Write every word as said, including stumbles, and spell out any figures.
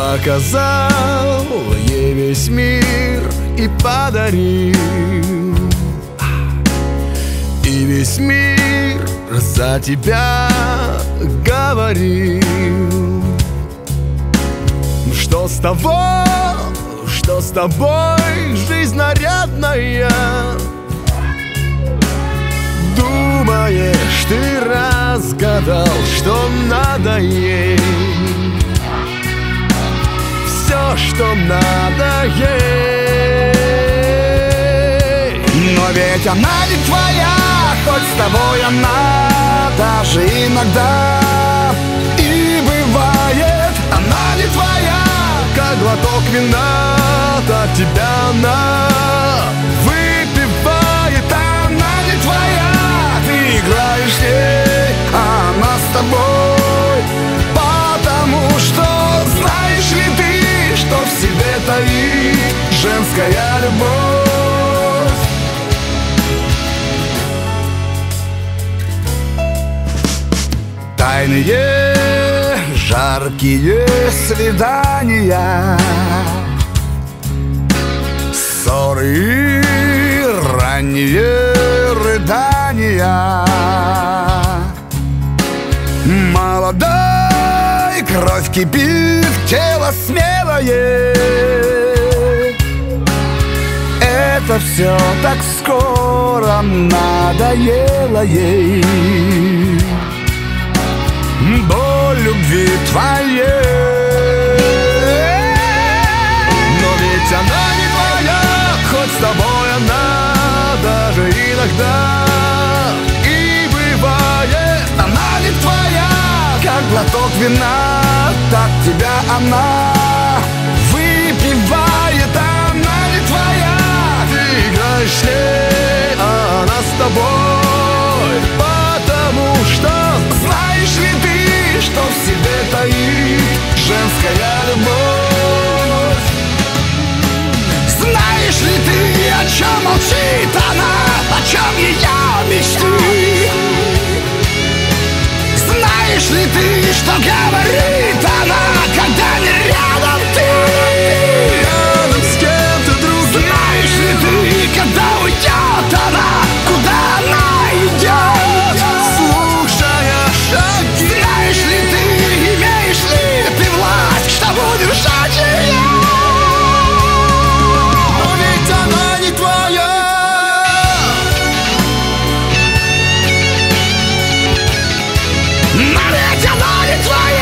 показал ей весь мир и подарил. И весь мир за тебя говорил. Что с того, что с тобой жизнь нарядная? Думаешь, ты разгадал, что надо ей? Все, что надо ей. Но ведь она не твоя, хоть с тобой она даже иногда и бывает. Она не твоя, как глоток вина, от тебя она выпивает. Она не твоя, ты играешь с ней, а она с тобой. Потому что знаешь ли ты, что в себе таит женская любовь? Тайные, жаркие свидания, ссоры и ранние рыдания. Молодой, кровь кипит, тело смелое. Это все так скоро надоело ей. Боль любви твоей. Но ведь она не твоя, хоть с тобой она даже иногда и бывает. Она не твоя, как глоток вина, так тебя она выпивает. Она не твоя, ты играешь с ней, а она с тобой. Потому что знаешь ли ты, что в себе таит женская любовь? Знаешь ли ты, о чем молчит она, о чем ее мечты? Знаешь ли ты, что говорит она, когда не рядом ты? Рядом с кем-то другим. Знаешь ли ты, когда уйдет она, куда она идет? Слушая шаги. Знаешь ли ты, имеешь ли ты власть, чтобы удержать ее? Но ведь она не твоя. Но ведь она не твоя.